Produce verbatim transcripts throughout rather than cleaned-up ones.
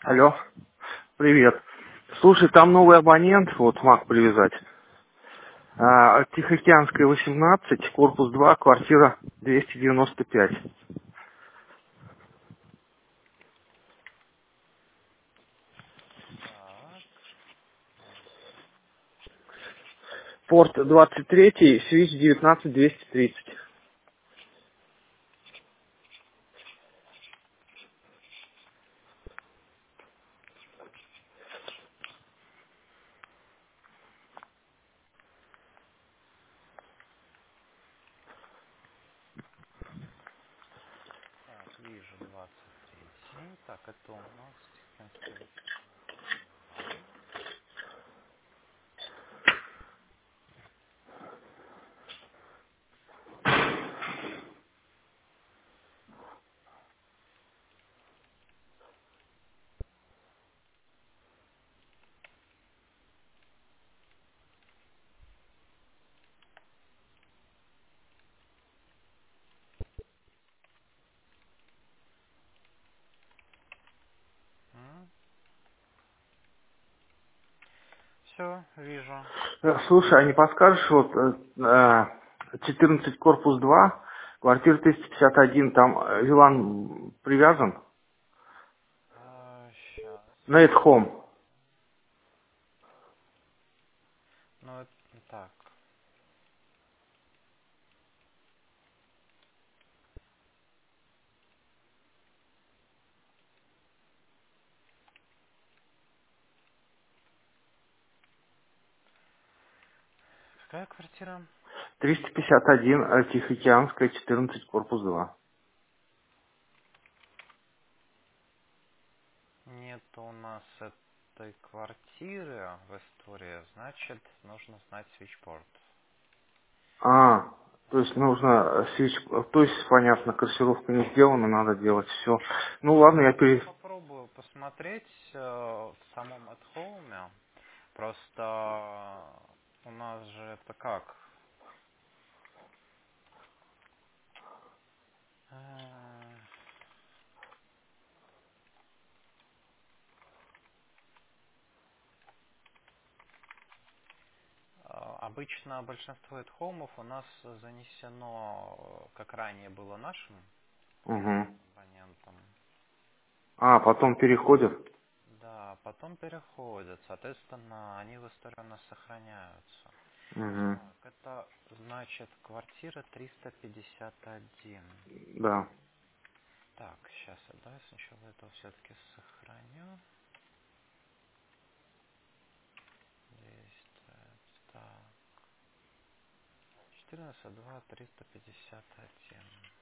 Алло, Алло. привет. Слушай, там новый абонент, вот МАК привязать. А, Тихоокеанская восемнадцать, корпус два, квартира двести девяносто пять. Так. Порт двадцать три, свич девятнадцать двести тридцать. Так, вижу двадцать третий. Так, это у нас Тихоокеанская восемнадцать два. Все, вижу. Э, Слушай, а не подскажешь, вот э, э, четырнадцать, корпус два, квартира триста пятьдесят один, там э, Вилан привязан? А, сейчас. Нейт Хом. Ну, это так. Какая квартира? триста пятьдесят один, э, Тихоокеанская, четырнадцать, корпус два. Нет у нас этой квартиры в истории. Значит, нужно знать свитчпорт. А, то есть нужно э, свич, э, то есть понятно, корсировка не сделана, надо делать все. Ну ладно, я Я пере... попробую посмотреть э, в самом at home. Просто у нас же это как? Э, а, Обычно большинство хоумов у нас занесено, как ранее было нашим Угу. абонентам. А, потом переходят. Да, потом переходят, соответственно, они в истории у нас сохраняются. Угу. Так, это значит квартира триста пятьдесят один. Да. Так, сейчас я да, сначала это все-таки сохраню. Здесь, так, четырнадцать два триста пятьдесят один.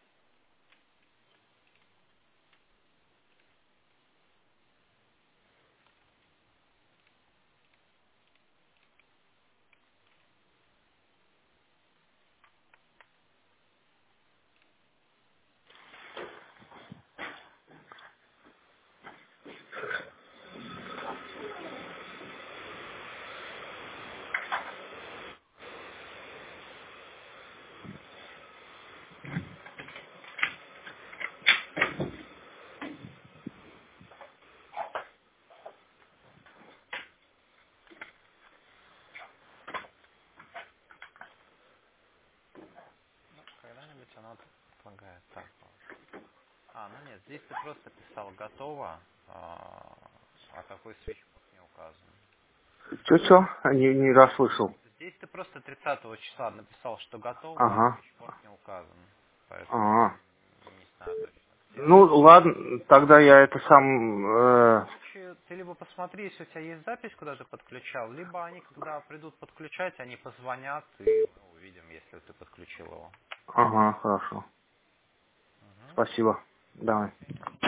Ну, когда-нибудь оно предполагает так вот. А, ну нет, здесь ты просто писал готово, а, а какой свитчпорт не указан. Че-че? Не, не расслышал. Здесь ты просто тридцатого числа написал, что готово, а Ага. свитчпорт не указан. Поэтому Ага. не знаю точно где. Ну, ладно, тогда я это сам... В любом э, случае, ты либо посмотри, если у тебя есть запись, куда ты подключал, либо они, когда придут подключать, они позвонят, и мы увидим, если ты подключил его. Ага, хорошо. Мгм. Спасибо. Давай. Окей.